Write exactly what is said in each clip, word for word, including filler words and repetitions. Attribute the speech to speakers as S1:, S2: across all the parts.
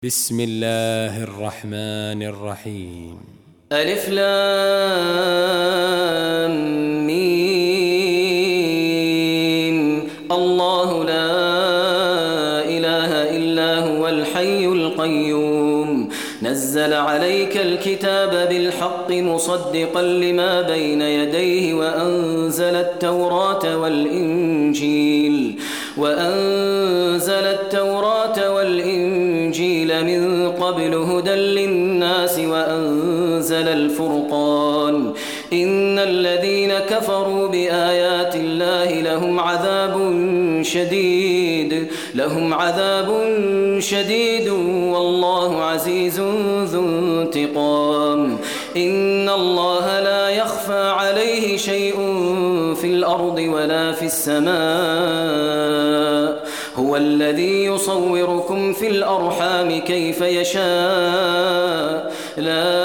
S1: بسم الله الرحمن الرحيم.
S2: ألف لام ميم. الله لا إله إلا هو الحي القيوم نزل عليك الكتاب بالحق مصدقا لما بين يديه وأنزل التوراة والإنجيل وأنزل التوراة والإنجيل من قبل هدى للناس وأنزل الفرقان إن الذين كفروا بآيات الله لهم عذاب شديد لهم عذاب شديد والله عزيز ذو انتقام. إن الله لا يخفى عليه شيء في الأرض ولا في السماء هو الذي يصوركم في الأرحام كيف يشاء لا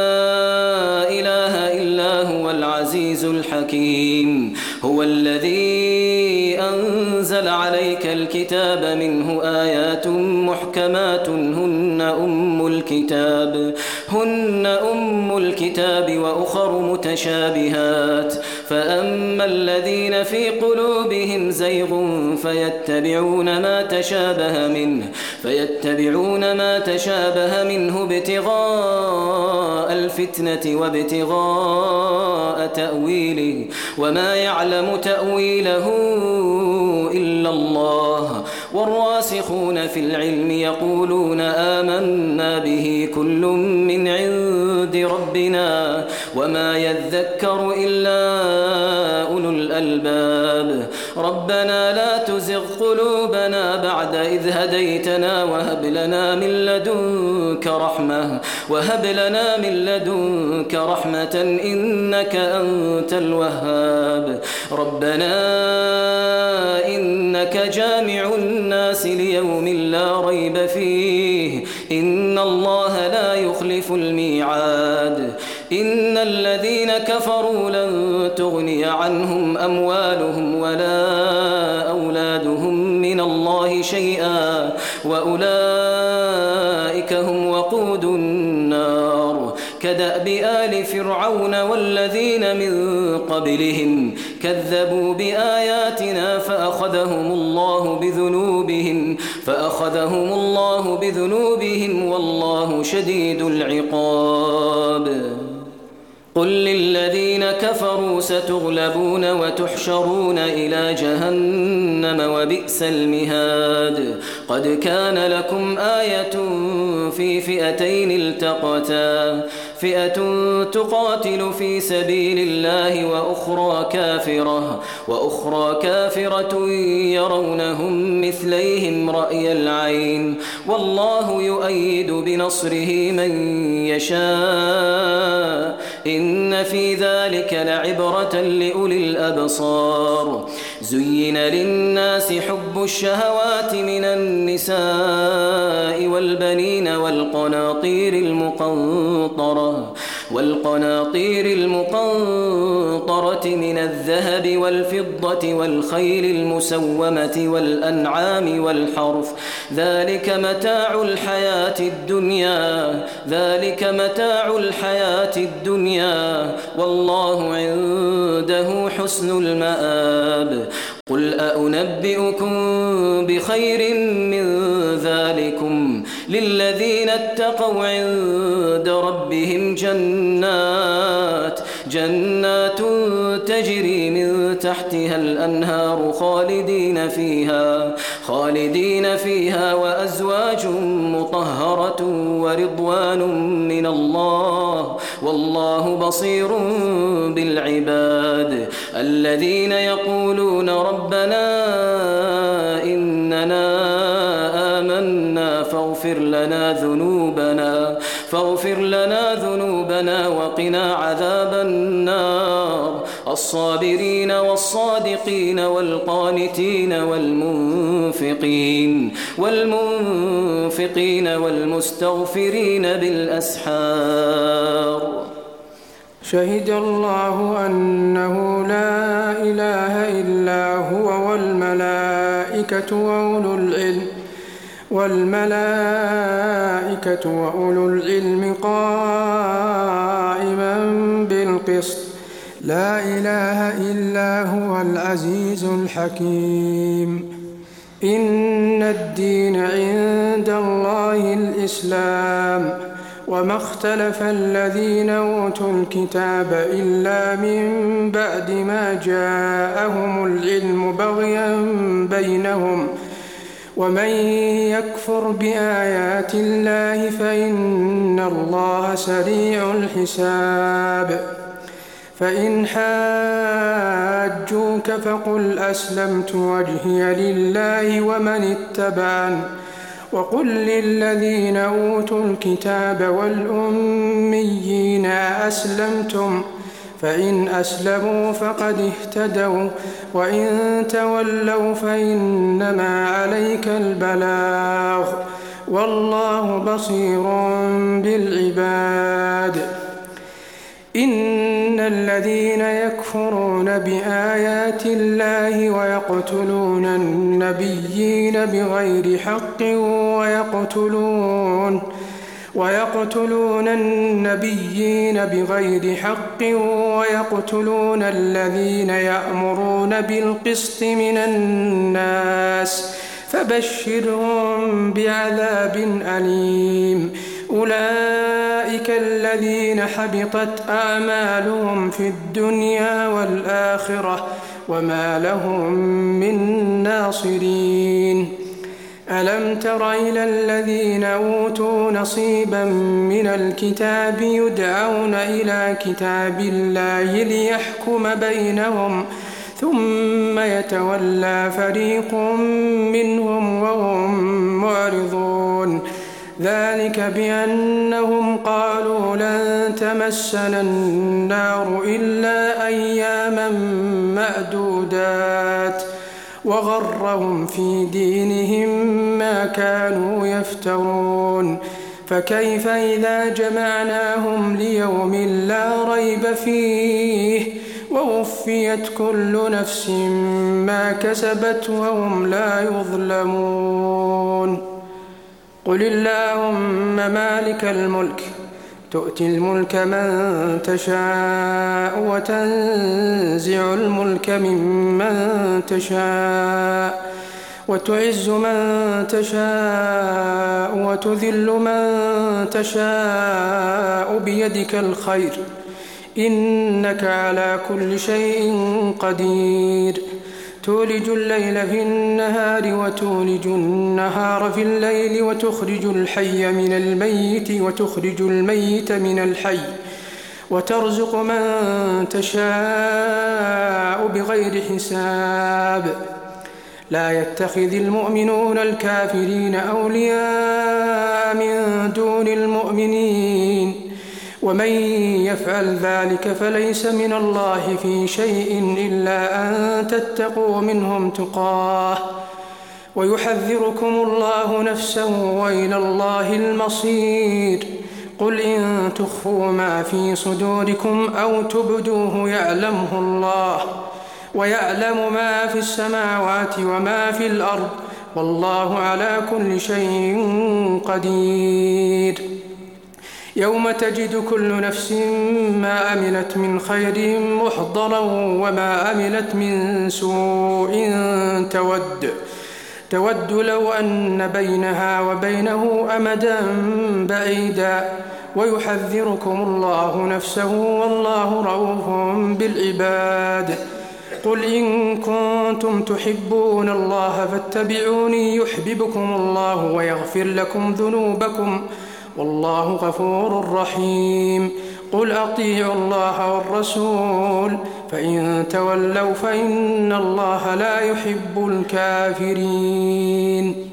S2: إله إلا هو العزيز الحكيم. هو الذي أنزل عليك الكتاب منه آيات محكمات هن أم الكتاب هن أم الكتاب وأخر متشابهات فأما الذين في قلوبهم زيغ فيتبعون ما تشابه منه فيتبعون ما تشابه منه ابتغاء الفتنة وابتغاء تأويله وما يعلم تأويله إلا الله والراسخون في العلم يقولون آمنا به كل من عند ربنا وما يذكر إلا أولو الألباب. ربنا لا تزغ قلوبنا بعد إذ هديتنا وهب لنا من لدنك رحمة وهب لنا من لدنك رحمة إنك أنت الوهاب. ربنا إنك جامع الناس ليوم لا ريب فيه إن الله لا يخلف الميعاد. إن الذين كفروا لن تغني عنهم أموالهم ولا أولادهم من الله شيئا وأولئك هم وقود النار كدأب آل فرعون والذين من قبلهم كذبوا بآياتنا فأخذهم الله بذنوبهم فأخذهم الله بذنوبهم والله شديد العقاب. قل للذين كفروا ستغلبون وتحشرون إلى جهنم وبئس المهاد. قد كان لكم آية في فئتين التقتا فئة تقاتل في سبيل الله وأخرى كافرة وأخرى كافرة يرونهم مثليهم رأي العين والله يؤيد بنصره من يشاء إن في ذلك لعبرة لأولي الأبصار. زين للناس حب الشهوات من النساء والبنين والقناطير المقنطرة والقناطير المقنطرة من الذهب والفضة والخيل المسومة والأنعام والحرث ذلك متاع الحياة الدنيا ذلك متاع الحياة الدنيا والله عنده حسن المآب. قل أأنبئكم بخير من ذلكم للذين اتقوا عند ربهم جنات جنات تجري من تحتها الأنهار خالدين فيها خالدين فيها وأزواج مطهرة ورضوان من الله والله بصير بالعباد. الذين يقولون ربنا إننا آمنا فاغفر لنا ذنوبنا فاغفر لنا ذنوبنا وقنا عذاب النار. الصابرين والصادقين والقانتين والمنفقين والمنفقين والمستغفرين بالأسحار.
S3: شهد الله أنه لا إله إلا هو والملائكة وأولو العلم والملائكة وأولو العلم قائما بالقسط لا إله إلا هو العزيز الحكيم إن الدين عند الله الإسلام وما اختلف الذين أوتوا الكتاب إلا من بعد ما جاءهم العلم بغيا بينهم ومن يكفر بآيات الله فإن الله سريع الحساب فإن حاجوك فقل أسلمت وجهي لله ومن اتبعني وقل للذين أوتوا الكتاب والأميين أسلمتم فإن أسلموا فقد اهتدوا وإن تولوا فإنما عليك البلاغ والله بصير بالعباد إن الذين يكفرون بآيات الله ويقتلون النبيين بغير حق ويقتلون ويقتلون النبيين بغير حق ويقتلون الذين يأمرون بالقسط من الناس فبشرهم بعذاب أليم أولئك الذين حبطت أعمالهم في الدنيا والآخرة وما لهم من ناصرين ألم تر إلى الذين أوتوا نصيبا من الكتاب يدعون إلى كتاب الله ليحكم بينهم ثم يتولى فريق منهم وهم معرضون ذلك بأنهم قالوا لن تمسنا النار إلا أياما معدودات وغرهم في دينهم ما كانوا يفترون فكيف إذا جمعناهم ليوم لا ريب فيه ووفيت كل نفس ما كسبت وهم لا يظلمون قل اللهم مالك الملك تؤتي الملك من تشاء وتنزع الملك ممن تشاء وتعز من تشاء وتذل من تشاء بيدك الخير إنك على كل شيء قدير تولج الليل في النهار وتولج النهار في الليل وتخرج الحي من الميت وتخرج الميت من الحي وترزق من تشاء بغير حساب لا يتخذ المؤمنون الكافرين أولياء من دون المؤمنين ومن يفعل ذلك فليس من الله في شيء إلا أن تتقوا منهم تقاه ويحذركم الله نفسه وإلى الله المصير قل إن تخفوا ما في صدوركم أو تبدوه يعلمه الله ويعلم ما في السماوات وما في الأرض والله على كل شيء قدير يوم تجد كل نفس ما عملت من خير محضرا وما عملت من سوء تود تود لو أن بينها وبينه أمدا بعيدا ويحذركم الله نفسه والله رؤوف بالعباد قل إن كنتم تحبون الله فاتبعوني يحببكم الله ويغفر لكم ذنوبكم والله غفور رحيم قل أطيعوا الله والرسول فإن تولوا فإن الله لا يحب الكافرين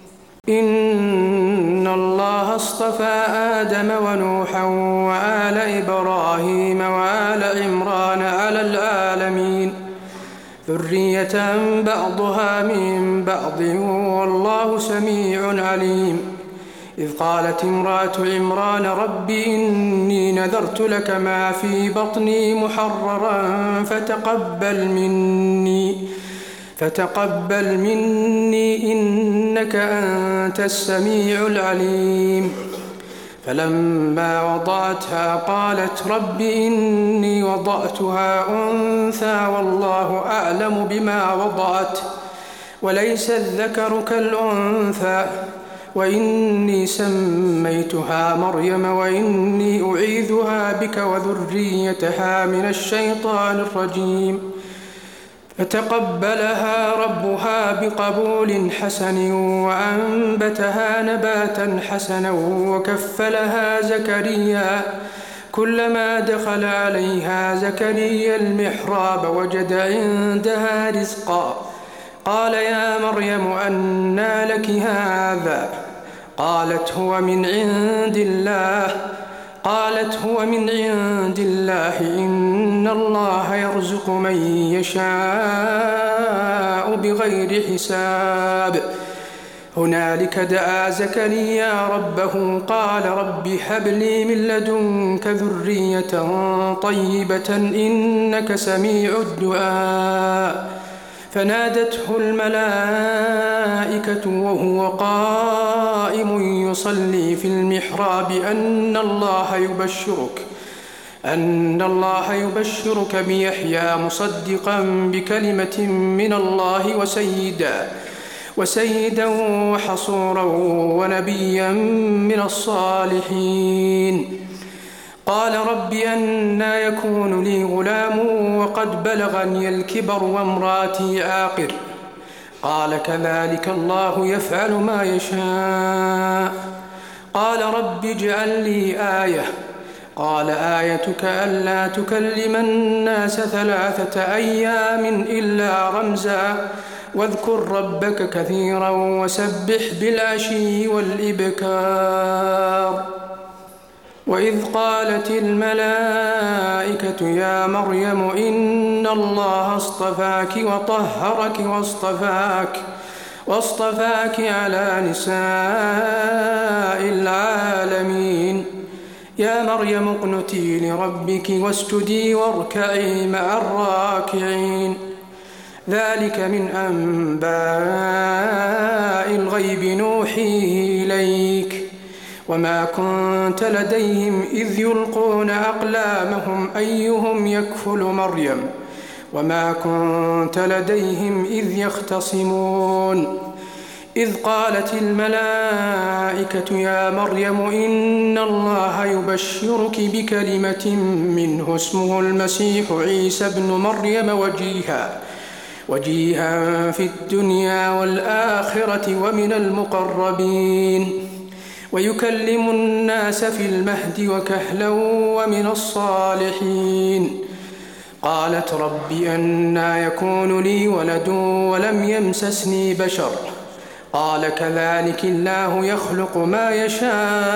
S3: إن الله اصطفى آدم ونوحا وآل إبراهيم وآل عمران على العالمين ذرية بعضها من بعض والله سميع عليم إذ قالت امرأة عمران رب إني نذرت لك ما في بطني محررا فتقبل مني فتقبل مني إنك أنت السميع العليم. فلما وضعتها قالت رب إني وضعتها أنثى والله أعلم بما وضعت وليس الذكر كالأنثى وإني سميتها مريم وإني أعيذها بك وذريتها من الشيطان الرجيم. فتقبلها ربها بقبول حسن وأنبتها نباتا حسنا وكفلها زكريا. كلما دخل عليها زكريا المحراب وجد عندها رزقا قال يا مريم أنى لك هذا؟ قالت هو من عند الله قالت هو من عند الله إن الله يرزق من يشاء بغير حساب. هنالك دعا زكريا ربه قال رب هب لي من لدنك ذرية طيبة إنك سميع الدعاء. فنادته الملائكة وهو قائم يصلي في المحراب أن الله يبشرك أن الله يبشرك بيحيى مصدقا بكلمة من الله وسيدا وسيدا وحصورا ونبيا من الصالحين. قال رب أنى يكون لي غلام وقد بلغني الكبر وامراتي عاقر؟ قال كذلك الله يفعل ما يشاء. قال رب اجعل لي آية. قال آيتك ألا تكلم الناس ثلاثة أيام إلا رمزا واذكر ربك كثيرا وسبح بالعشي والإبكار. وإذ قالت الملائكة يا مريم إن الله اصطفاك وطهرك واصطفاك واصطفاك على نساء العالمين. يا مريم اقنتي لربك واسجدي واركعي مع الراكعين. ذلك من أنباء الغيب نوحيه إليك وما كنت لديهم إذ يلقون أقلامهم أيهم يكفل مريم وما كنت لديهم إذ يختصمون. إذ قالت الملائكة يا مريم إن الله يبشرك بكلمة منه اسمه المسيح عيسى ابن مريم وجيها وجيها في الدنيا والآخرة ومن المقربين ويكلم الناس في المهد وكهلا ومن الصالحين. قالت رب أنى يكون لي ولد ولم يمسسني بشر؟ قال كذلك الله يخلق ما يشاء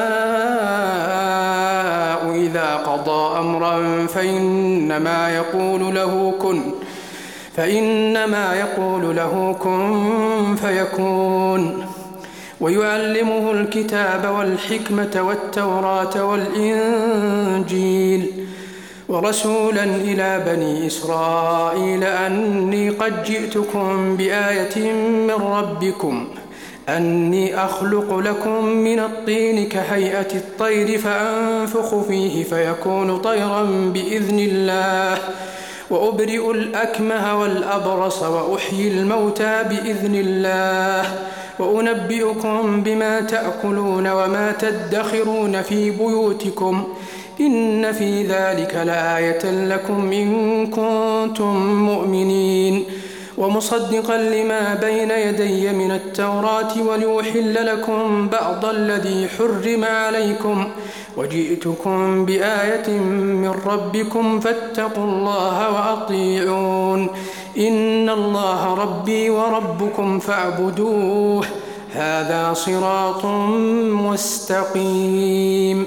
S3: إذا قضى أمرا فإنما يقول له كن فإنما يقول له كن فيكون. ويعلمه الكتاب والحكمة والتوراة والإنجيل ورسولا إلى بني إسرائيل أني قد جئتكم بآية من ربكم أني أخلق لكم من الطين كهيئة الطير فأنفخ فيه فيكون طيرا بإذن الله وأبرئ الأكمه والأبرص وأحيي الموتى بإذن الله وأنبئكم بما تأكلون وما تدخرون في بيوتكم إن في ذلك لآية لكم إن كنتم مؤمنين. ومصدقا لما بين يدي من التوراة وليحل لكم بعض الذي حرم عليكم وجئتكم بآية من ربكم فاتقوا الله وأطيعون إن الله ربي وربكم فاعبدوه هذا صراط مستقيم.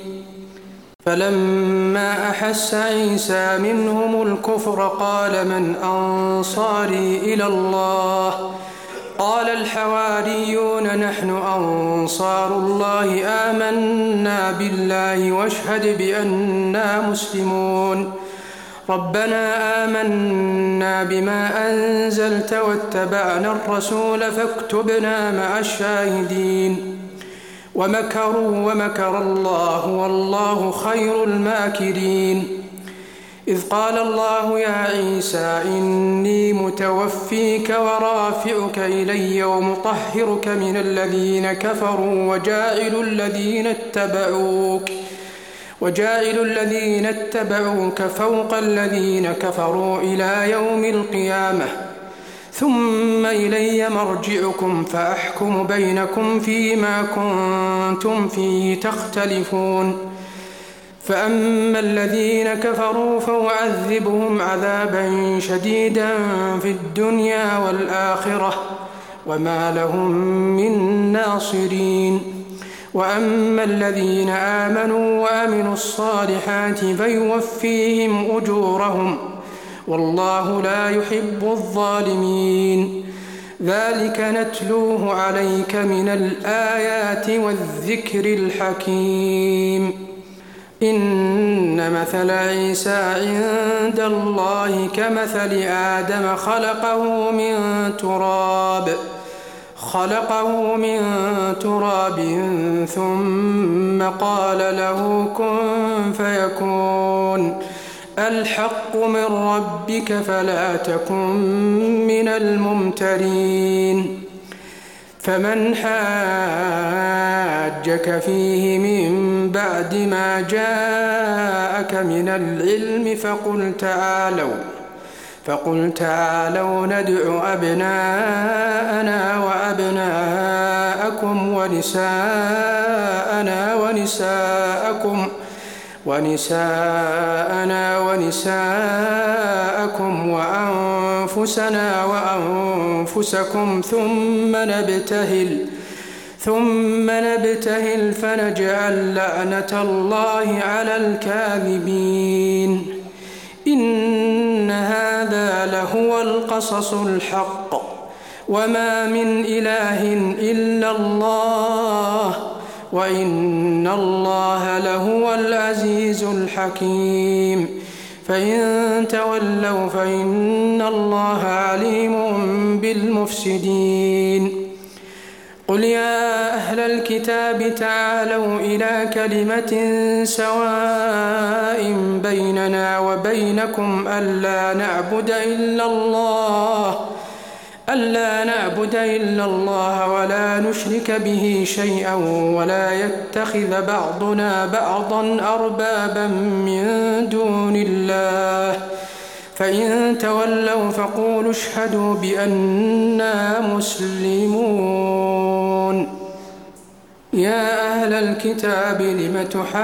S3: فلما أحس عيسى منهم الكفر قال من أنصاري إلى الله؟ قال الحواريون نحن أنصار الله آمنا بالله واشهد بأننا مسلمون. ربنا آمنا بما أنزلت واتبعنا الرسول فاكتبنا مع الشاهدين ومكروا ومكر الله والله خير الماكرين إذ قال الله يا عيسى إني متوفيك ورافعك إلي ومطهرك من الذين كفروا وجاعل الذين اتبعوك وجاعل الذين اتبعوك فوق الذين كفروا إلى يوم القيامة ثم إلي مرجعكم فأحكم بينكم فيما كنتم فيه تختلفون فأما الذين كفروا فأعذبهم عذابا شديدا في الدنيا والآخرة وما لهم من ناصرين وأما الذين آمنوا وعملوا الصالحات فيوفيهم أجورهم والله لا يحب الظالمين ذلك نتلوه عليك من الآيات والذكر الحكيم إن مثل عيسى عند الله كمثل آدم خلقه من تراب خلقه من تراب ثم قال له كن فيكون الحق من ربك فلا تكن من الممترين فمن حاجك فيه من بعد ما جاءك من العلم فقل تعالوا فقل تعالوا ندع أبناءنا وأبناءكم ونساءنا ونساءكم ونساءنا ونساءكم وأنفسنا وأنفسكم ثم نبتهل ثم نبتهل فنجعل لعنة الله على الكاذبين إن هذا لهو القصص الحق وما من إله إلا الله وإن الله لهو العزيز الحكيم فإن تولوا فإن الله عليم بالمفسدين قل يا أهل الكتاب تعالوا إلى كلمة سواء بيننا وبينكم ألا نعبد إلا الله ألا نعبد إلا الله ولا نشرك به شيئا ولا يتخذ بعضنا بعضا أربابا من دون الله فإن تولوا فقولوا اشهدوا بأننا مسلمون يا أهل الكتاب لم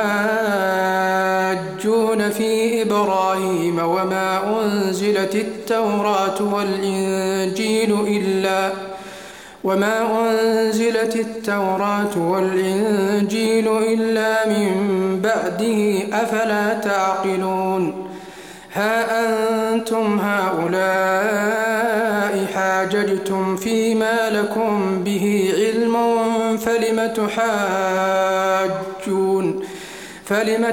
S3: تحاجون في إبراهيم وما أنزلت التوراة والإنجيل إلا وما أنزلت التوراة والإنجيل إلا من بعده أفلا تعقلون ها أنتم هؤلاء حاججتم فيما لكم به علم فلم تحاجون فلم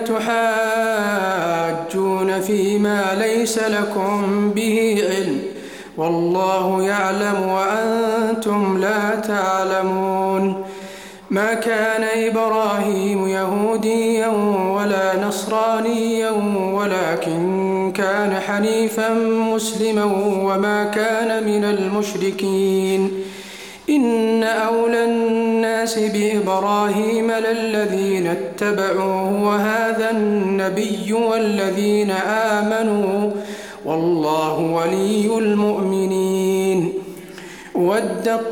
S3: تحاجون فيما ليس لكم به علم والله يعلم وأنتم لا تعلمون ما كان إبراهيم يهوديا ولا نصرانيا ولكن كان حنيفا مسلما وما كان من المشركين إن أولى الناس بإبراهيم للذين اتبعوه وهذا النبي والذين آمنوا والله ولي المؤمنين ودت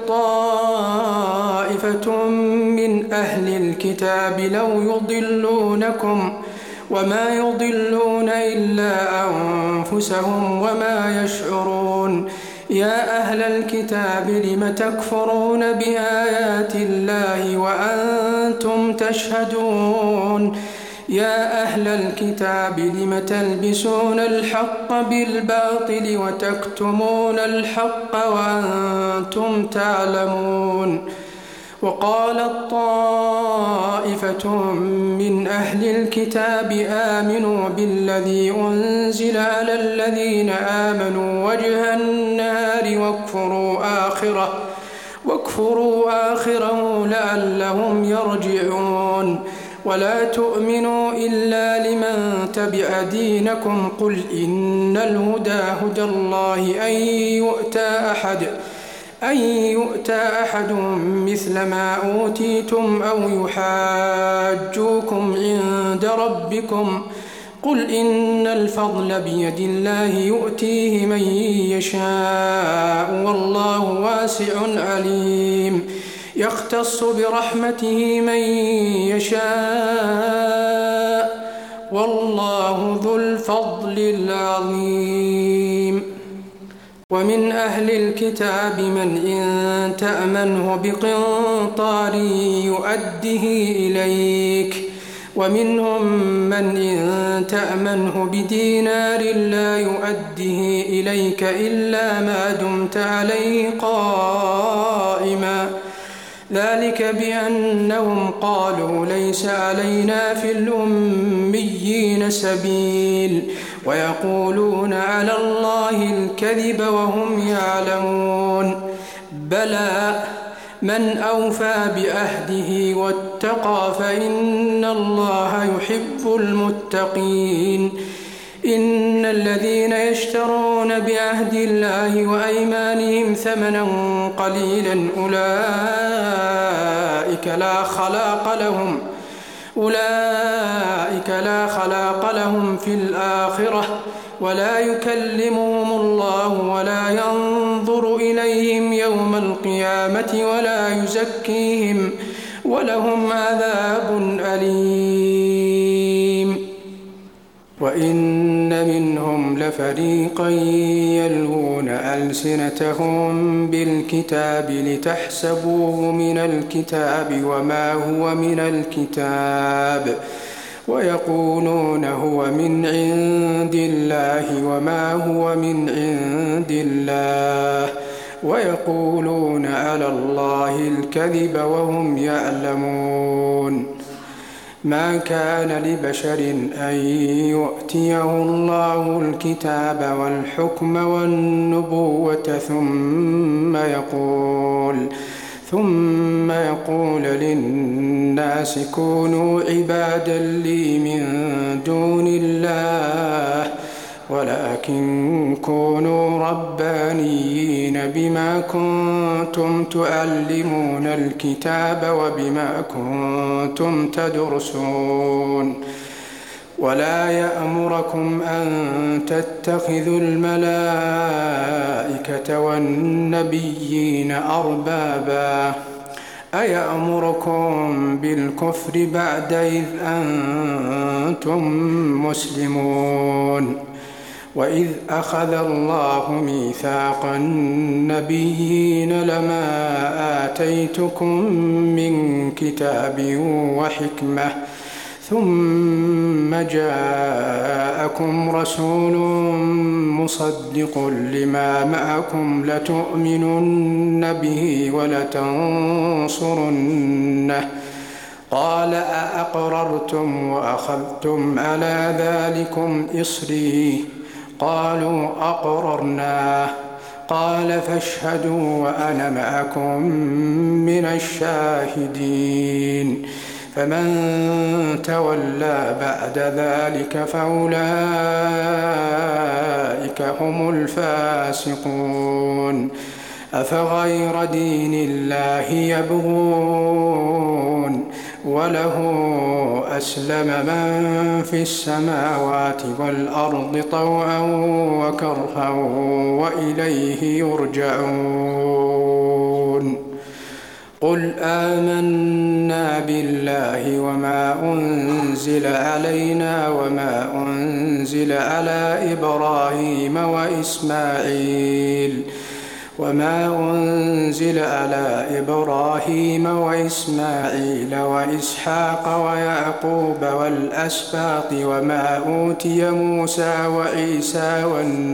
S3: طائفة من أهل الكتاب لو يضلونكم وما يضلون إلا أنفسهم وما يشعرون يا أهل الكتاب لم تكفرون بآيات الله وأنتم تشهدون يا أهل الكتاب لم تلبسون الحق بالباطل وتكتمون الحق وأنتم تعلمون وقالت طائفة من أهل الكتاب آمنوا بالذي أنزل على الذين آمنوا وجه النهار واكفروا آخره واكفروا آخره لعلهم يرجعون ولا تؤمنوا إلا لمن تبع دينكم قل إن الهدى هدى الله أن يؤتى أحد أن يؤتى أحد مثل ما أوتيتم أو يحاجوكم عند ربكم قل إن الفضل بيد الله يؤتيه من يشاء والله واسع عليم يختص برحمته من يشاء والله ذو الفضل العظيم ومن أهل الكتاب من إن تأمنه بقنطار يؤده إليك ومنهم من إن تأمنه بدينار لا يؤده إليك إلا ما دمت عليه قائما ذلك بأنهم قالوا ليس علينا في الأميين سبيل ويقولون على الله الكذب وهم يعلمون بلى من أوفى بعهده واتقى فإن الله يحب المتقين إن الذين يشترون بعهد الله وأيمانهم ثمنا قليلا أولئك لا خلاق لهم أولئك لا خلاق لهم في الآخرة ولا يكلمهم الله ولا ينظر إليهم يوم القيامة ولا يزكيهم ولهم عذاب أليم وإن منهم لفريقا يلوون ألسنتهم بالكتاب لتحسبوه من الكتاب وما هو من الكتاب ويقولون هو من عند الله وما هو من عند الله ويقولون على الله الكذب وهم يعلمون ما كان لبشر أن يؤتيه الله الكتاب والحكم والنبوة ثم يقول ثم يقول للناس كونوا عبادا لي من دون الله ولكن كونوا ربانيين بما كنتم تعلمون الكتاب وبما كنتم تدرسون ولا يأمركم أن تتخذوا الملائكة والنبيين أربابا أيأمركم بالكفر بعد إذ أنتم مسلمون وإذ أخذ الله ميثاق النبيين لما آتيتكم من كتاب وحكمة ثم جاءكم رسول مصدق لما معكم لتؤمنن به ولتنصرنه قال أأقررتم وأخذتم على ذلكم إصري قالوا أقررنا قال فاشهدوا وأنا معكم من الشاهدين فمن تولى بعد ذلك فأولئك هم الفاسقون أفغير دين الله يبغون وله أسلم من في السماوات والأرض طوعا وكرها وإليه يرجعون قل آمنا بالله وما أنزل علينا وما أنزل على إبراهيم وإسماعيل وما أنزل على إبراهيم وإسماعيل وإسحاق ويعقوب والأسباط وما أوتي موسى وعيسى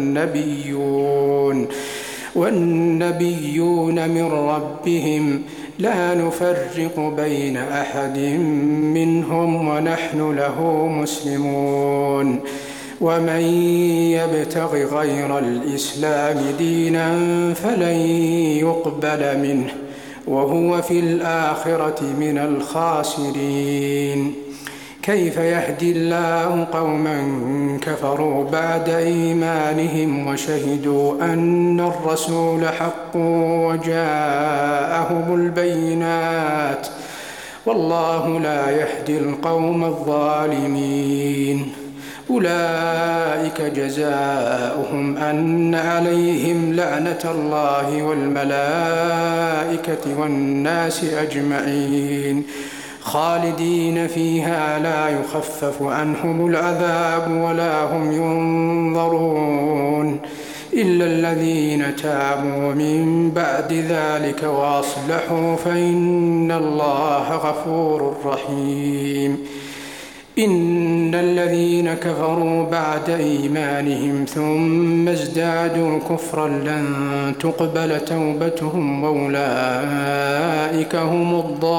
S3: والنبيون والنبيون من ربهم لا نفرق بين أحد منهم ونحن له مسلمون. ومن يبتغ غير الإسلام دينا فلن يقبل منه وهو في الآخرة من الخاسرين. كيف يهدي الله قوما كفروا بعد إيمانهم وشهدوا أن الرسول حق وجاءهم البينات والله لا يهدي القوم الظالمين. أولئك جزاؤهم أن عليهم لعنة الله والملائكة والناس أجمعين خالدين فيها لا يخفف عنهم العذاب ولا هم ينظرون إلا الذين تابوا من بعد ذلك وأصلحوا فإن الله غفور رحيم. إن الذين كفروا بعد إيمانهم ثم ازدادوا كفرا لن تقبل توبتهم وأولئك هم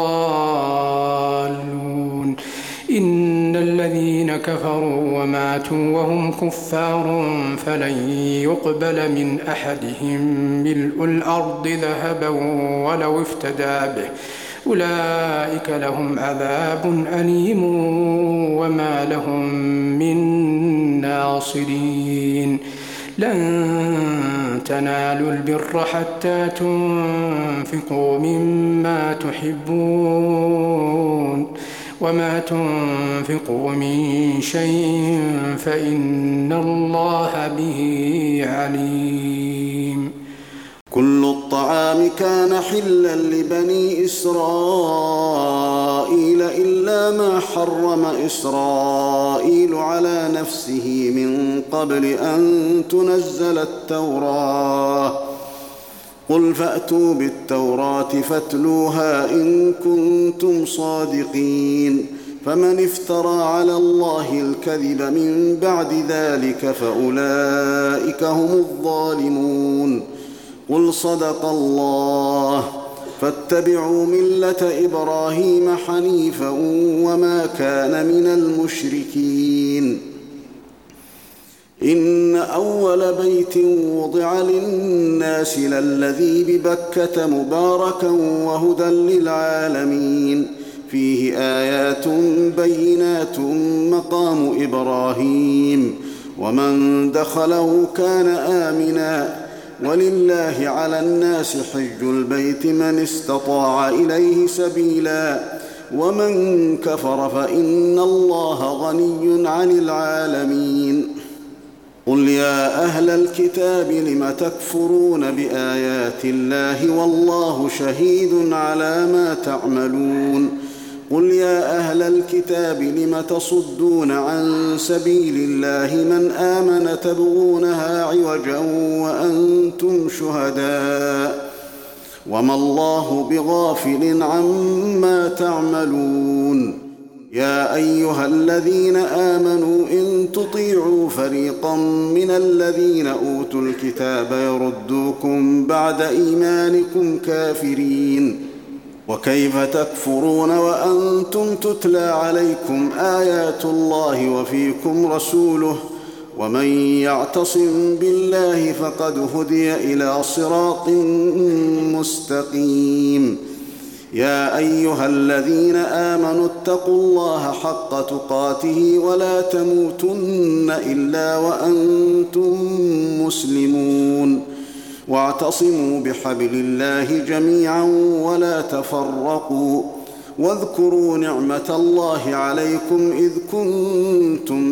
S3: الضالون. إن الذين كفروا وماتوا وهم كفار فلن يقبل من أحدهم ملء الأرض ذهبا ولو افتدى به أولئك لهم عذاب أليم وما لهم من ناصرين. لن تنالوا البر حتى تنفقوا مما تحبون وما تنفقوا من شيء فإن الله به عليم.
S4: كل الطعام كان حلا لبني إسرائيل إلا ما حرم إسرائيل على نفسه من قبل أن تنزل التوراة. قل فأتوا بالتوراة فاتلوها إن كنتم صادقين. فمن افترى على الله الكذب من بعد ذلك فأولئك هم الظالمون. قل صدق الله فاتبعوا ملة إبراهيم حنيفا وما كان من المشركين. إن أول بيت وضع للناس للذي ببكة مباركا وهدى للعالمين فيه آيات بينات مقام إبراهيم ومن دخله كان آمنا ولله على الناس حج البيت من استطاع إليه سبيلا ومن كفر فإن الله غني عن العالمين. قل يا أهل الكتاب لم تكفرون بآيات الله والله شهيد على ما تعملون. قل يا أهل الكتاب لم تصدون عن سبيل الله من آمن تبغونها عوجا وأنتم شهداء وما الله بغافل عما تعملون. يا أيها الذين آمنوا إن تطيعوا فريقا من الذين أوتوا الكتاب يردوكم بعد إيمانكم كافرين. وكيف تكفرون وأنتم تتلى عليكم آيات الله وفيكم رسوله ومن يعتصم بالله فقد هدي إلى صراط مستقيم. يا أيها الذين آمنوا اتقوا الله حق تقاته ولا تموتن إلا وأنتم مسلمون. واعتصموا بحبل الله جميعا ولا تفرقوا واذكروا نعمة الله عليكم إذ كنتم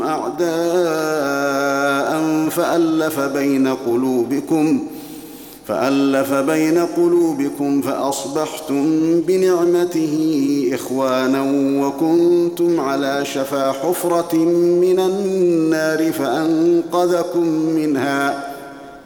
S4: أعداء فألف بين قلوبكم فألف بين قلوبكم فأصبحتم بنعمته إخوانا وكنتم على شفا حفرة من النار فأنقذكم منها.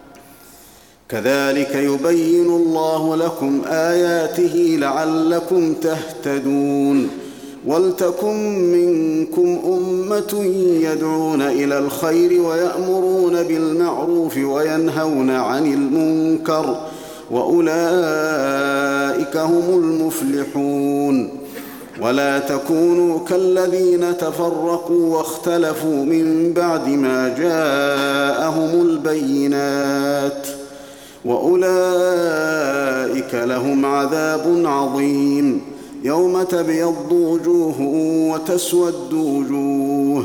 S4: كذلك يبين الله لكم آياته لعلكم تهتدون. ولتكن منكم أمة يدعون إلى الخير ويأمرون بالمعروف وينهون عن المنكر وأولئك هم المفلحون. ولا تكونوا كالذين تفرقوا واختلفوا من بعد ما جاءهم البينات، وأولئك لهم عذاب عظيم. يوم تبيض وجوه وتسود وجوه،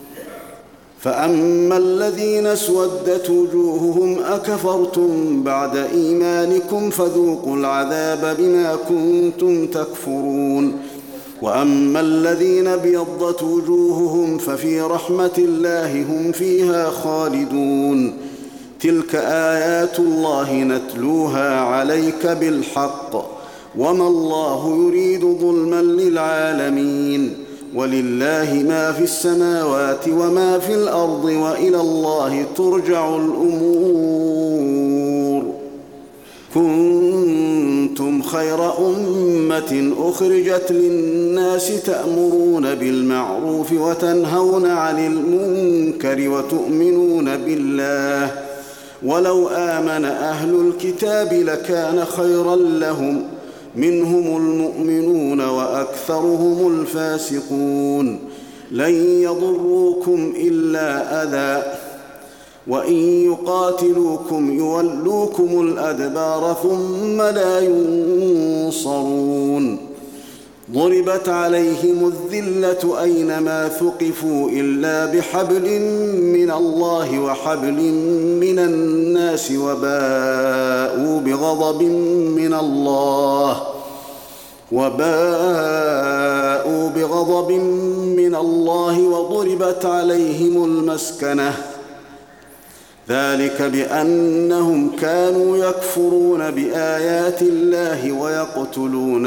S4: فأما الذين اسودت وجوههم أكفرتم بعد إيمانكم فذوقوا العذاب بما كنتم تكفرون. وأما الذين ابيضت وجوههم ففي رحمة الله هم فيها خالدون. تلك آيات الله نتلوها عليك بالحق، وما الله يريد ظلما للعالمين. ولله ما في السماوات وما في الأرض، وإلى الله ترجع الأمور. كنتم خير أمة أخرجت للناس تأمرون بالمعروف وتنهون عن المنكر وتؤمنون بالله. ولو آمن أهل الكتاب لكان خيرا لهم، منهم المؤمنون وأكثرهم الفاسقون. لن يضروكم إلا أذى، وإن يقاتلوكم يولوكم الأدبار ثم لا ينصرون. ضربت عليهم الذلة أينما ثقفوا إلا بحبل من الله وحبل من الناس، وباءوا بغضب من الله وباءوا بغضب من الله وضربت عليهم المسكنة. ذلك بأنهم كانوا يكفرون بآيات الله ويقتلون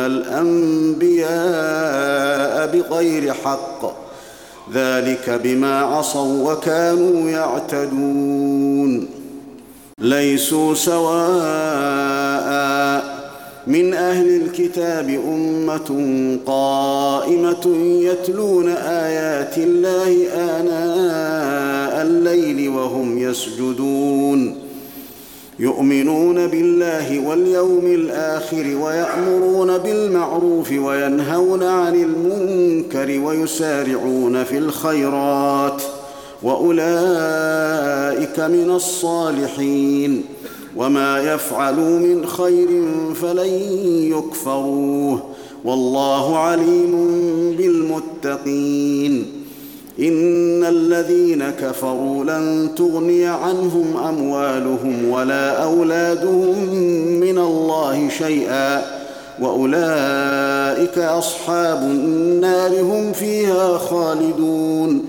S4: الأنبياء بغير حق، ذلك بما عصوا وكانوا يعتدون. ليسوا سواء من أهل الكتاب أمة قائمة يتلون آيات الله آناء الليل وهم يسجدون، يؤمنون بالله واليوم الآخر ويأمرون بالمعروف وينهون عن المنكر ويسارعون في الخيرات، وأولئك من الصالحين. وما يفعلوا من خير فلن يكفروه، والله عليم بالمتقين. إن الذين كفروا لن تغني عنهم أموالهم ولا أولادهم من الله شيئا، وأولئك أصحاب النار هم فيها خالدون.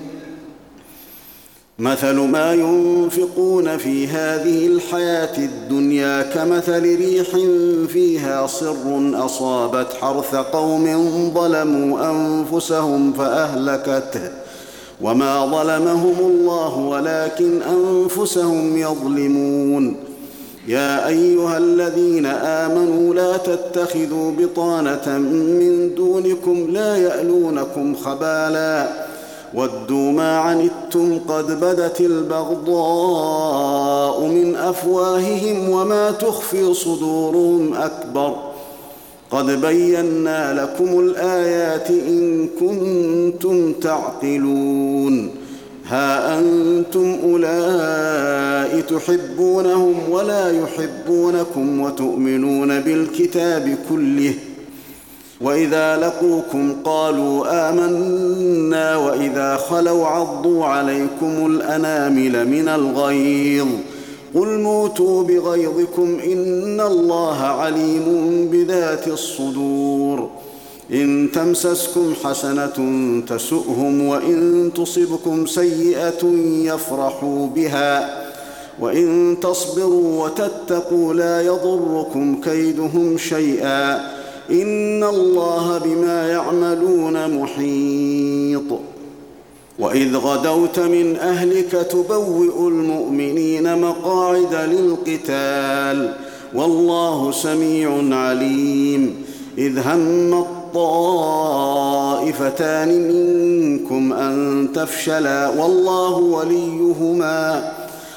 S4: مثل ما ينفقون في هذه الحياة الدنيا كمثل ريح فيها صر أصابت حرث قوم ظلموا أنفسهم فأهلكته، وما ظلمهم الله ولكن أنفسهم يظلمون. يا أيها الذين آمنوا لا تتخذوا بطانة من دونكم لا يألونكم خبالا ودوا ما عنتم قد بدت البغضاء من أفواههم وما تخفي صدورهم أكبر. قد بينا لكم الآيات إن كنتم تعقلون. ها أنتم أولئك تحبونهم ولا يحبونكم وتؤمنون بالكتاب كله، وإذا لقوكم قالوا آمنا وإذا خلوا عضوا عليكم الأنامل من الغيظ. قل موتوا بغيظكم إن الله عليم بذات الصدور. إن تمسسكم حسنة تسؤهم وإن تصبكم سيئة يفرحوا بها، وإن تصبروا وتتقوا لا يضركم كيدهم شيئا إن الله بما يعملون محيط. وإذ غدوت من أهلك تبوئ المؤمنين مقاعد للقتال والله سميع عليم. إذ هم الطائفتان منكم أن تفشلا والله وليهما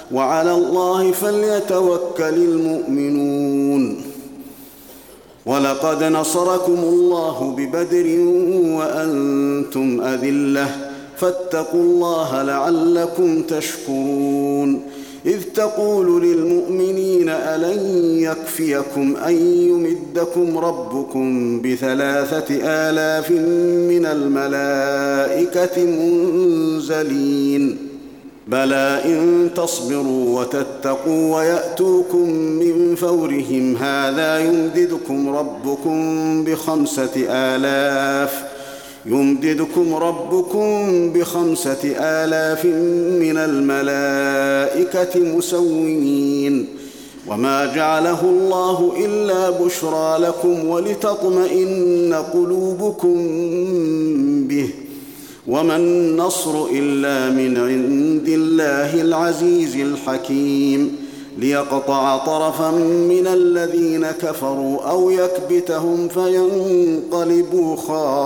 S4: وعلى الله فليتوكل المؤمنون. ولقد نصركم الله ببدر وأنتم أذلة فاتقوا الله لعلكم تشكرون. إذ تقول للمؤمنين ألن يكفيكم أن يمدكم ربكم بثلاثة آلاف من الملائكة منزلين بلى إن تصبروا وتتقوا ويأتوكم من فورهم هذا يمددكم ربكم بخمسة آلاف يمددكم ربكم بخمسة آلاف من الملائكة مسومين. وما جعله الله إلا بشرى لكم ولتطمئن قلوبكم به وما النصر إلا من عند الله العزيز الحكيم ليقطع طرفا من الذين كفروا أو يكبتهم فينقلبوا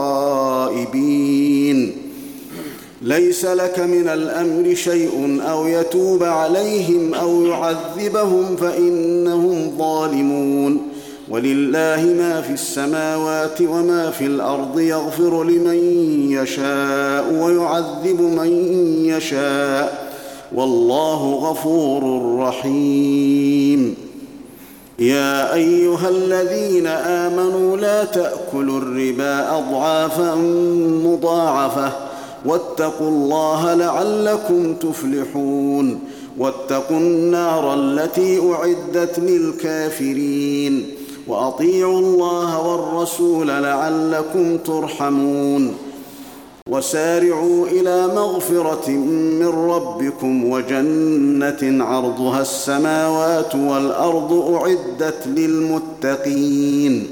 S4: خائبين. ليس لك من الأمر شيء أو يتوب عليهم أو يعذبهم فإنهم ظالمون. ولله ما في السماوات وما في الأرض يغفر لمن يشاء ويعذب من يشاء والله غفور رحيم. يا أيها الذين آمنوا لا تأكلوا الربا أضعافا مضاعفة واتقوا الله لعلكم تفلحون. واتقوا النار التي أعدت للكافرين وأطيعوا الله والرسول لعلكم ترحمون. وسارعوا إلى مغفرة من ربكم وجنة عرضها السماوات والأرض أعدت للمتقين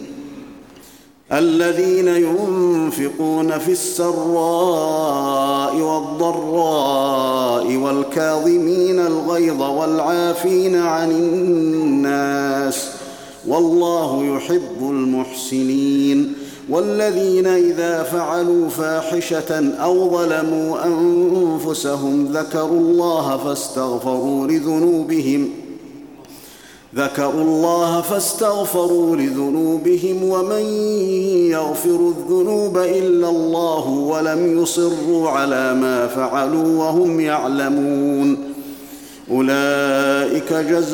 S4: الذين ينفقون في السراء والضراء والكاظمين الغيظ والعافين عن الناس والله يحب المحسنين. والذين إذا فعلوا فاحشة أو ظلموا أنفسهم ذكروا الله فاستغفروا لذنوبهم ذكروا الله فاستغفروا لذنوبهم ومن يغفر الذنوب إلا الله ولم يصروا على ما فعلوا وهم يعلمون أولئك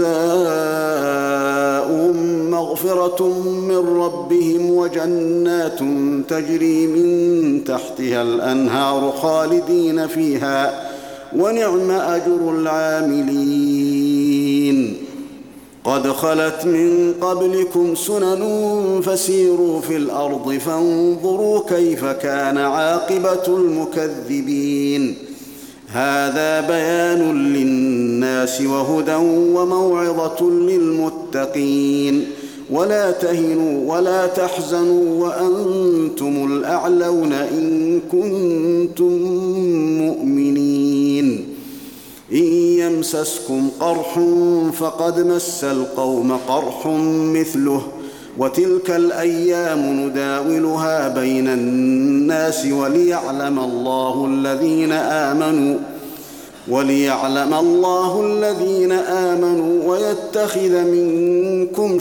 S4: جزاؤهم مغفرة من ربهم وجنات تجري من تحتها الأنهار خالدين فيها ونعم أجر العاملين. قد خلت من قبلكم سنن فسيروا في الأرض فانظروا كيف كان عاقبة المكذبين. هذا بيان للناس وهدى وموعظة للمتقين. ولا تهنوا ولا تحزنوا وأنتم الأعلون إن كنتم مؤمنين. إن يمسسكم قرح فقد مس القوم قرح مثله وتلك الأيام نداولها بين الناس وليعلم الله الذين آمنوا وليعلم الله الذين آمنوا ويتخذ منكم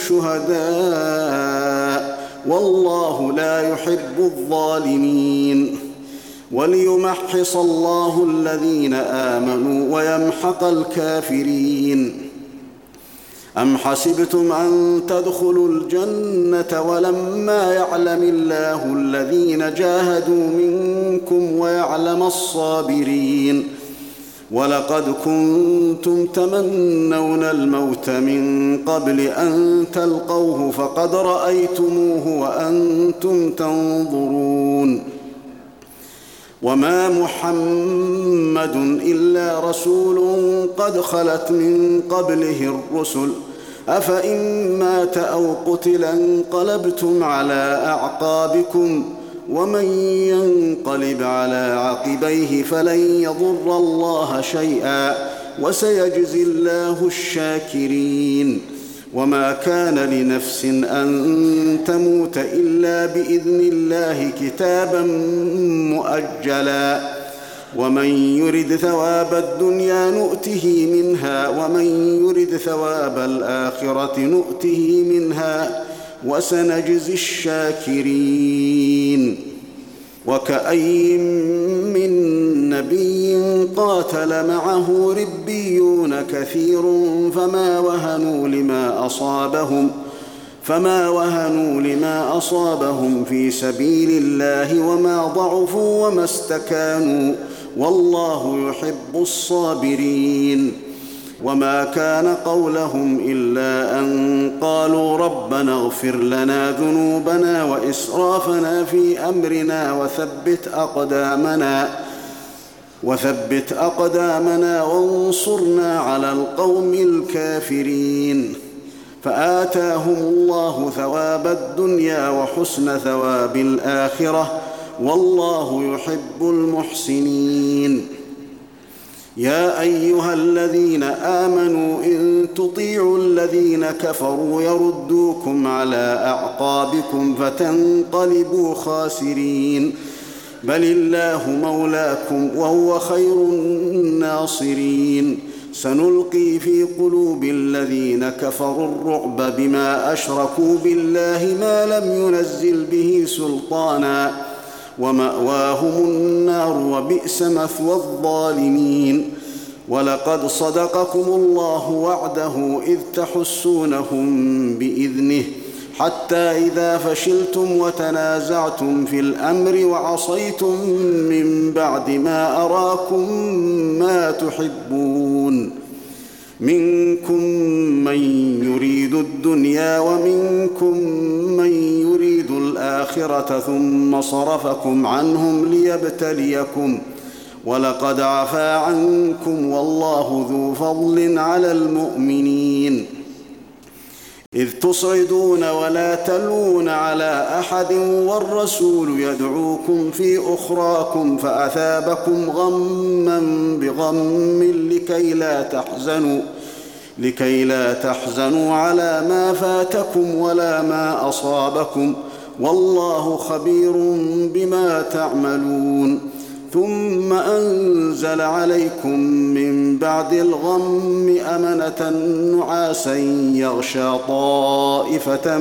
S4: شهداء والله لا يحب الظالمين. وليمحص الله الذين آمنوا ويمحق الكافرين. أم حسبتم أن تدخلوا الجنة ولما يعلم الله الذين جاهدوا منكم ويعلم الصابرين. ولقد كنتم تمنون الموت من قبل أن تلقوه فقد رأيتموه وأنتم تنظرون. وما محمد إلا رسول قد خلت من قبله الرسل أفإن مات أو قتل انقلبتم على أعقابكم ومن ينقلب على عقبيه فلن يضر الله شيئا وسيجزي الله الشاكرين. وما كان لنفس أن تموت إلا بإذن الله كتابا مؤجلا ومن يرد ثواب الدنيا نؤته منها ومن يرد ثواب الآخرة نؤته منها وسنجزي الشاكرين. وكأي من نبي قاتل معه ربيون كثير فما وهنوا لما أصابهم فما وهنوا لما أصابهم في سبيل الله وما ضعفوا وما استكانوا والله يحب الصابرين. وما كان قولهم إلا أن قالوا ربنا اغفر لنا ذنوبنا وإسرافنا في أمرنا وثبت أقدامنا وثبت أقدامنا وانصرنا على القوم الكافرين. فآتاهم الله ثواب الدنيا وحسن ثواب الآخرة والله يحب المحسنين. يا أيها الذين آمنوا إن تطيعوا الذين كفروا يردوكم على أعقابكم فتنقلبوا خاسرين. بل الله مولاكم وهو خير الناصرين. سنلقي في قلوب الذين كفروا الرعب بما أشركوا بالله ما لم ينزل به سلطانا ومأواهم النار وبئس مثوى الظالمين. ولقد صدقكم الله وعده إذ تحسونهم بإذنه حتى إذا فشلتم وتنازعتم في الأمر وعصيتم من بعد ما أراكم ما تحبون منكم من يريد الدنيا ومنكم من يريد الآخرة ثم صرفكم عنهم ليبتليكم ولقد عفا عنكم والله ذو فضل على المؤمنين. إذ تصعدون ولا تلون على أحد والرسول يدعوكم في أخراكم فأثابكم غما بغم لكي لا تحزنوا لكي لا تحزنوا على ما فاتكم ولا ما أصابكم والله خبير بما تعملون. ثم أنزل عليكم من بعد الغم أمنة نعاسا يغشى طائفة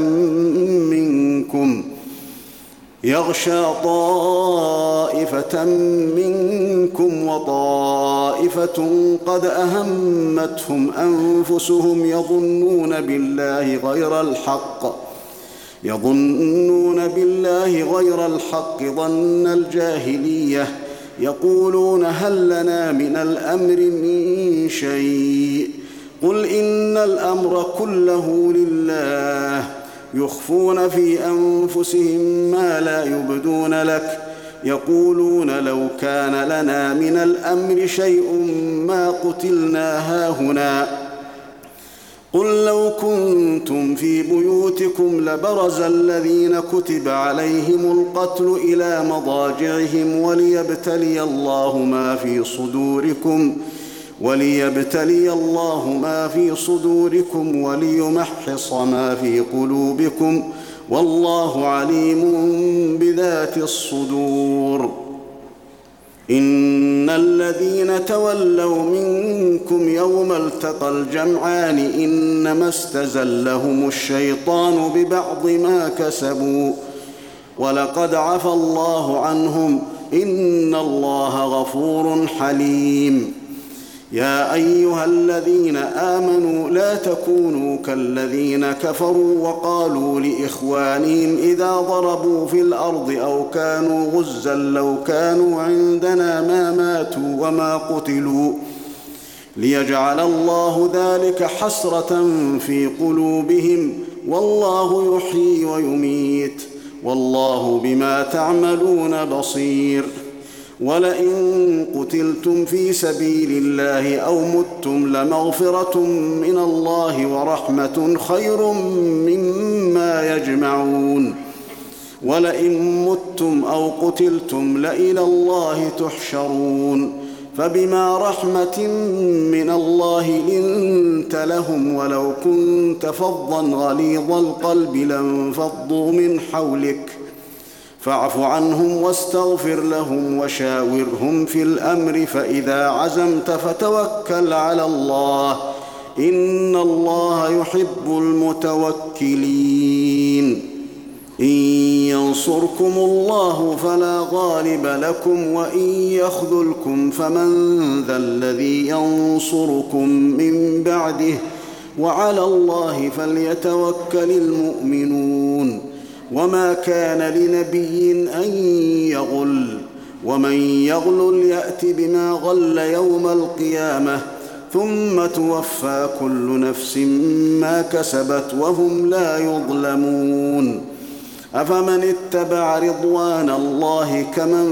S4: منكم يغشى طائفة منكم وطائفة قد أهمتهم أنفسهم يظنون بالله غير الحق يظنون بالله غير الحق ظن الجاهلية يقولون هل لنا من الأمر من شيء قل إن الأمر كله لله يخفون في أنفسهم ما لا يبدون لك يقولون لو كان لنا من الأمر شيء ما قتلنا هاهنا قل لو كنتم في بيوتكم لبرز الذين كتب عليهم القتل إلى مضاجعهم وليبتلي الله ما في صدوركم وليبتلي الله ما في صدوركم وليمحص ما في قلوبكم والله عليم بذات الصدور. إن الذين تولوا منكم يوم التقى الجمعان إنما استزلهم الشيطان ببعض ما كسبوا ولقد عفى الله عنهم إن الله غفور حليم. يا أيها الذين آمنوا لا تكونوا كالذين كفروا وقالوا لإخوانهم إذا ضربوا في الأرض أو كانوا غزا لو كانوا عندنا ما ماتوا وما قتلوا ليجعل الله ذلك حسرة في قلوبهم والله يحيي ويميت والله بما تعملون بصير. ولئن قتلتم في سبيل الله أو متم لمغفرة من الله ورحمة خير مما يجمعون. ولئن متم أو قتلتم لإلى الله تحشرون. فبما رحمة من الله لنت لهم ولو كنت فظا غليظ القلب لانفضوا من حولك فاعف عنهم واستغفر لهم وشاورهم في الأمر فإذا عزمت فتوكل على الله إن الله يحب المتوكلين إن ينصركم الله فلا غالب لكم وإن يخذلكم فمن ذا الذي ينصركم من بعده وعلى الله فليتوكل المؤمنون وما كان لنبي أن يغل ومن يغلل يأت بما غل يوم القيامة ثم توفى كل نفس ما كسبت وهم لا يظلمون أفمن اتبع رضوان الله كمن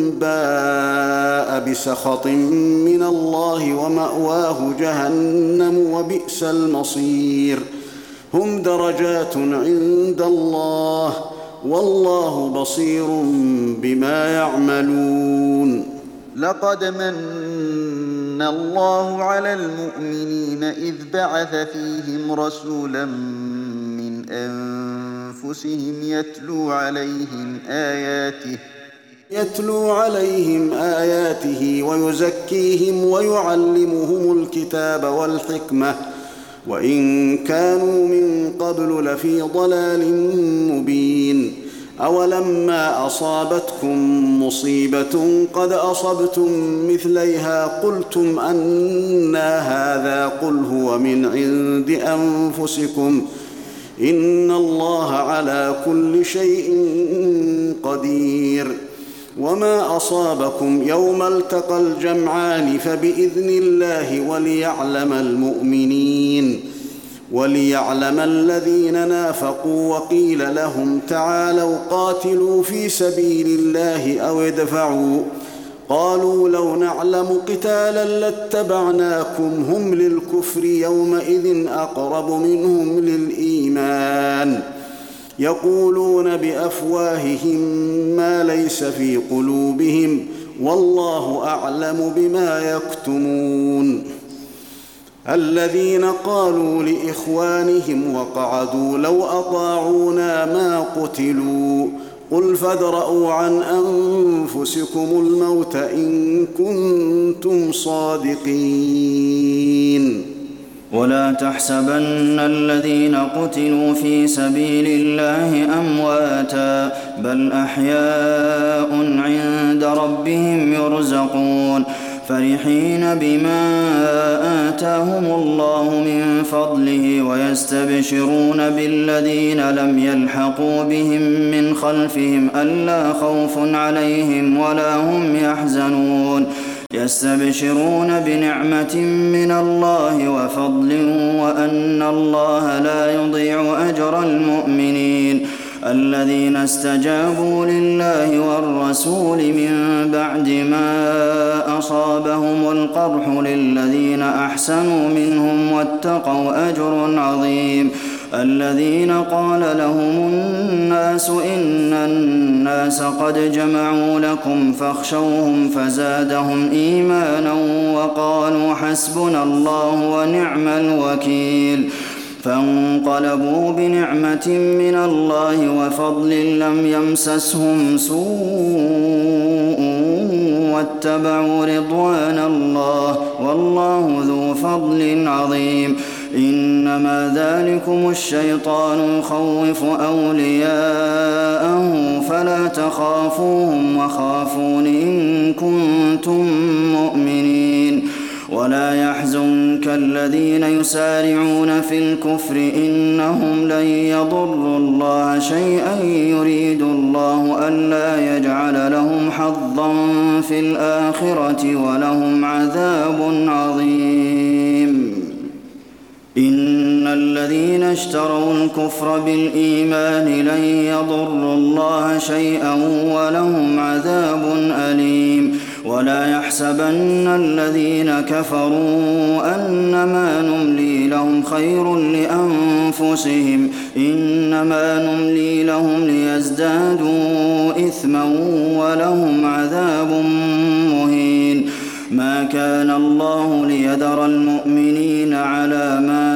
S4: باء بسخط من الله ومأواه جهنم وبئس المصير هم درجات عند الله والله بصير بما يعملون
S5: لقد من الله على المؤمنين إذ بعث فيهم رسولا من أنفسهم يتلو عليهم آياته
S4: يتلو عليهم آياته ويزكيهم ويعلمهم الكتاب والحكمة وإن كانوا من قبل لفي ضلال مبين أولما أصابتكم مصيبة قد أصبتم مثليها قلتم أنى هذا قل هو من عند أنفسكم إن الله على كل شيء قدير وما أصابكم يوم التقى الجمعان فبإذن الله وليعلم المؤمنين وليعلم الذين نافقوا وقيل لهم تعالوا قاتلوا في سبيل الله أو ادفعوا قالوا لو نعلم قتالا لاتبعناكم هم للكفر يومئذ أقرب منهم للإيمان يقولون بأفواههم ما ليس في قلوبهم والله أعلم بما يكتمون الذين قالوا لإخوانهم وقعدوا لو أطاعونا ما قتلوا قل فادرءوا عن أنفسكم الموت إن كنتم صادقين
S6: ولا تحسبن الذين قتلوا في سبيل الله أمواتا بل أحياء عند ربهم يرزقون فرحين بما آتاهم الله من فضله ويستبشرون بالذين لم يلحقوا بهم من خلفهم ألا خوف عليهم ولا هم يحزنون يستبشرون بنعمة من الله وفضل وأن الله لا يضيع أجر المؤمنين الذين استجابوا لله والرسول من بعد ما أصابهم القرح للذين أحسنوا منهم واتقوا أجر عظيم الذين قال لهم الناس إن الناس قد جمعوا لكم فاخشوهم فزادهم إيمانا وقالوا حسبنا الله ونعم الوكيل فانقلبوا بنعمة من الله وفضل لم يمسسهم سوء واتبعوا رضوان الله والله ذو فضل عظيم إنما ذلكم الشيطان يخوف أولياءه فلا تخافوهم وخافون إن كنتم مؤمنين ولا يحزنك الذين يسارعون في الكفر إنهم لن يضروا الله شيئا يريد الله ألا يجعل لهم حظا في الآخرة ولهم عذاب عظيم إن الذين اشتروا الكفر بالإيمان لن يضروا الله شيئا ولهم عذاب أليم ولا يحسبن الذين كفروا أنما نملي لهم خير لأنفسهم إنما نملي لهم ليزدادوا إثما ولهم عذاب مهين ما كان الله ليذر المؤمنين على ما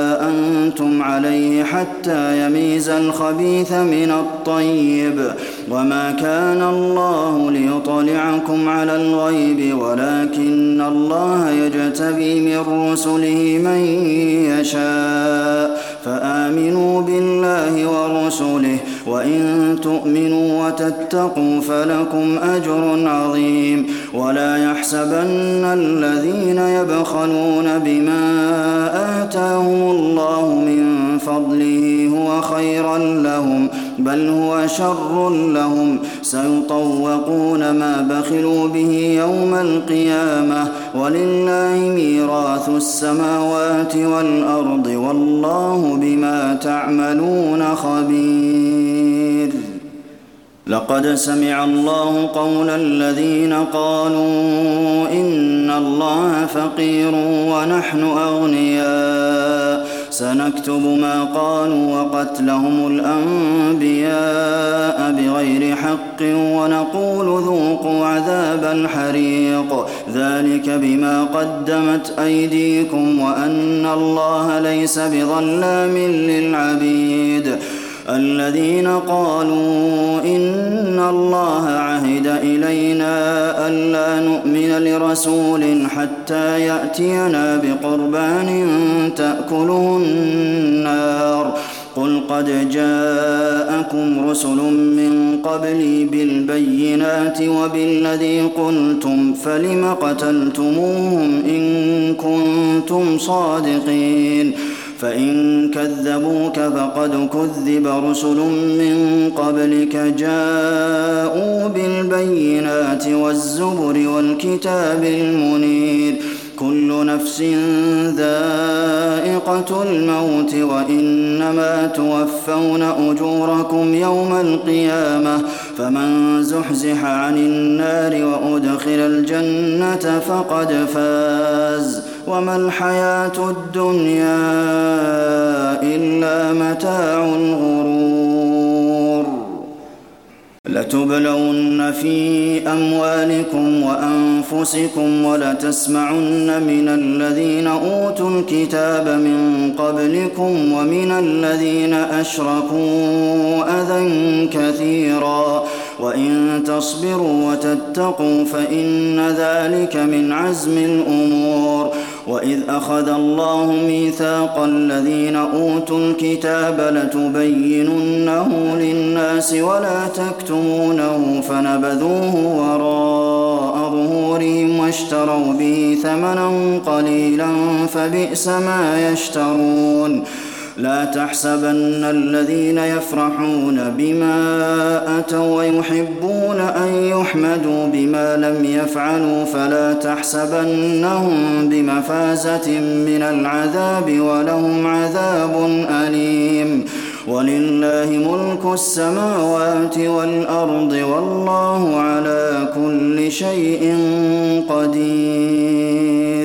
S6: أنتم عليه حتى يميز الخبيث من الطيب وما كان الله ليطلعكم على الغيب ولكن الله يجتبي من رسله من يشاء فآمنوا بالله ورسله وإن تؤمنوا وتتقوا فلكم أجر عظيم ولا يحسبن الذين يبخلون بما آتاهم الله من فضله هو خيرا لهم بل هو شر لهم سيطوقون ما بخلوا به يوم القيامة ولله ميراث السماوات والأرض والله بما تعملون خبير لقد سمع الله قول الذين قالوا إن الله فقير ونحن أغنياء سنكتب ما قالوا وقتلهم الأنبياء بغير حق ونقول ذوقوا عذاب الحريق ذلك بما قدمت أيديكم وأن الله ليس بظلام للعبيد الذين قالوا إن الله عهد إلينا ألا نؤمن لرسول حتى يأتينا بقربان تأكله النار قل قد جاءكم رسل من قبلي بالبينات وبالذي قلتم فلم قتلتموهم إن كنتم صادقين فإن كذبوك فقد كذب رسل من قبلك جاءوا بالبينات والزبر والكتاب المنير كل نفس ذائقة الموت وإنما توفون أجوركم يوم القيامة فمن زحزح عن النار وأدخل الجنة فقد فاز وما الحياة الدنيا إلا متاع الغرور لتبلون في أموالكم وأنفسكم ولتسمعن من الذين أوتوا الكتاب من قبلكم ومن الذين أشركوا أذى كثيرا وإن تصبروا وتتقوا فإن ذلك من عزم الأمور وإذ أخذ الله ميثاق الذين أوتوا الكتاب لتبيننه للناس ولا تكتمونه فنبذوه وراء ظهورهم واشتروا به ثمنا قليلا فبئس ما يشترون لا تحسبن الذين يفرحون بما أتوا ويحبون أن يحمدوا بما لم يفعلوا فلا تحسبنهم بمفازة من العذاب ولهم عذاب أليم ولله ملك السماوات والأرض والله على كل شيء قدير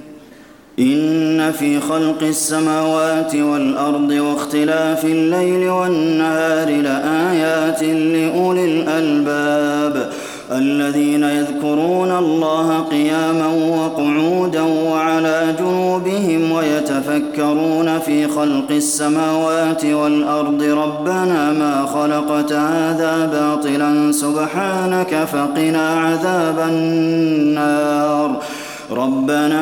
S6: إن في خلق السماوات والأرض واختلاف الليل والنهار لآيات لأولي الألباب الذين يذكرون الله قياما وقعودا وعلى جنوبهم ويتفكرون في خلق السماوات والأرض ربنا ما خلقت هذا باطلا سبحانك فقنا عذاب النار ربنا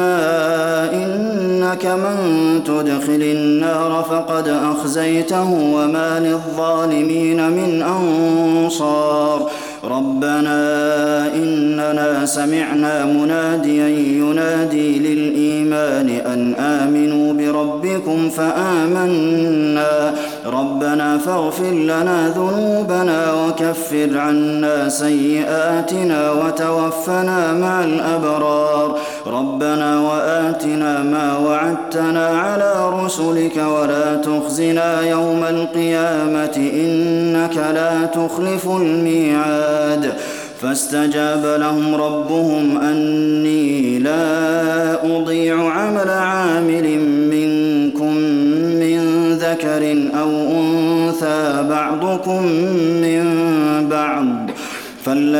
S6: إنك من تدخل النار فقد أخزيته وما للظالمين من أنصار ربنا إننا سمعنا مناديا ينادي للإيمان أن آمنوا بربكم فآمنا ربنا فاغفر لنا ذنوبنا وكفر عنا سيئاتنا وتوفنا مع الأبرار ربنا وآتنا ما وعدتنا على رسلك ولا تخزنا يوم القيامة إنك لا تخلف الميعاد فاستجاب لهم ربهم أني لا أضيع عمل عامل منكم من ذكر أو أنثى بعضكم من بعض فالذين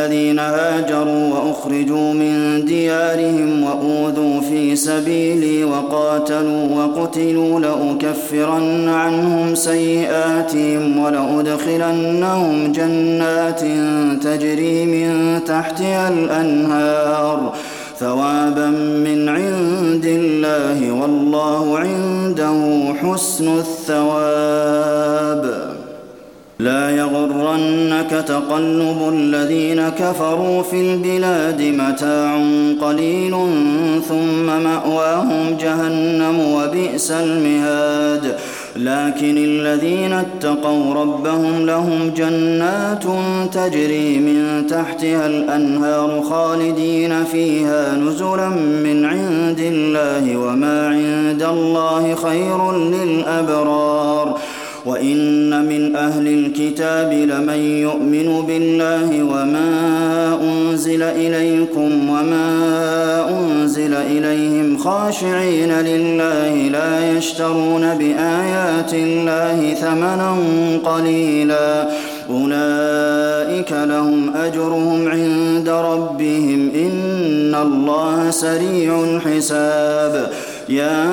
S6: الذين هاجروا وأخرجوا من ديارهم وأوذوا في سبيلي وقاتلوا وقتلوا لأكفرن عنهم سيئاتهم ولأدخلنهم جنات تجري من تحتها الأنهار ثوابا من عند الله والله عنده حسن الثواب. لا يغرنك تقلب الذين كفروا في البلاد متاع قليل ثم مأواهم جهنم وبئس المهاد. لكن الذين اتقوا ربهم لهم جنات تجري من تحتها الأنهار خالدين فيها نزلا من عند الله وما عند الله خير للأبرار. وإن من أهل الكتاب لمن يؤمن بالله وما أنزل إليكم وما أنزل إليهم خاشعين لله لا يشترون بآيات الله ثمنا قليلا أولئك لهم أجرهم عند ربهم إن الله سريع الحساب. يا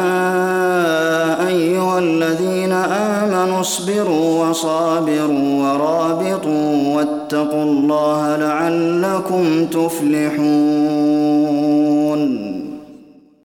S6: أيها الذين آمنوا اصبروا وصابروا ورابطوا واتقوا الله لعلكم تفلحون.